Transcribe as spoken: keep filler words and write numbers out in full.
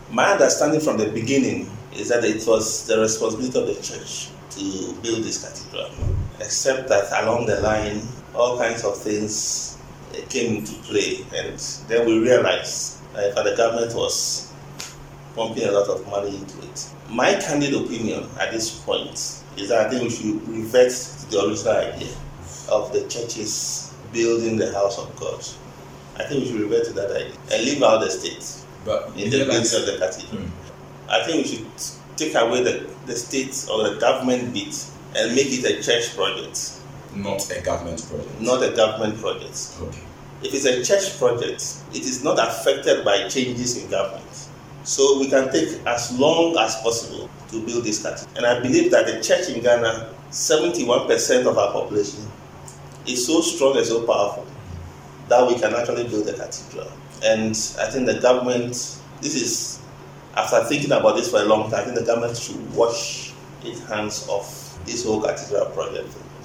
My understanding from the beginning is that it was the responsibility of the church to build this cathedral, except that along the line, all kinds of things came into play, and then we realized uh, that the government was pumping a lot of money into it. My candid opinion at this point is that I think we should revert to the original idea of the churches building the house of God. I think we should revert to that idea and leave out the state but in the building of the cathedral. Mm. I think we should take away the, the state or the government bit and make it a church project. Not a government project. Not a government project. Okay. If it's a church project, it is not affected by changes in government. So we can take as long as possible to build this cathedral. And I believe that the church in Ghana, seventy-one percent of our population, is so strong and so powerful that we can actually build a cathedral. And I think the government, this is, after thinking about this for a long time, I think the government should wash its hands off this whole cathedral project.